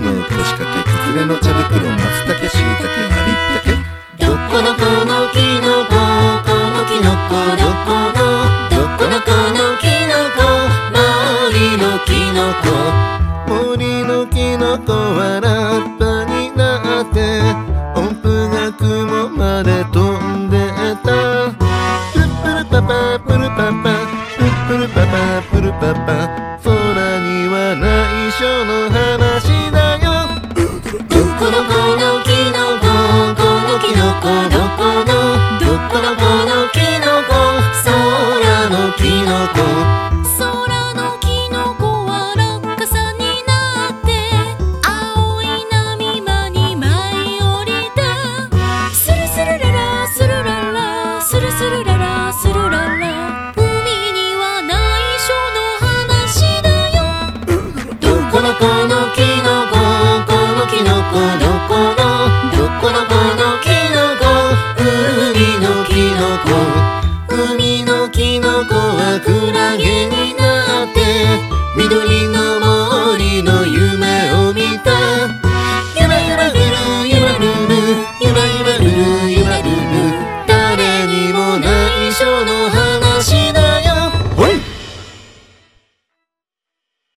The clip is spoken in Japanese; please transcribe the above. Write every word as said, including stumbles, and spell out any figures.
の腰掛けくくれの茶袋松茸しいたけありったけどこのこのきのここのきのこどこのどこのこのきのこ森のきのこ森のきのこはラッパになって音符が雲まで飛んでたプルプルパパプルパパプルプルパパプルパパ空には内緒の話だよどこのこのきのここのきのこどこのどこのこのきのこ空のきのこ空のきのこは落下さになって青い波間に舞い降りたスルスルララスルララスルスルララスルララ海には内緒の話だよどこのこのきのここのきのこどこのどこのこのきのこ海のきのこ海のきのこはクラゲになって緑の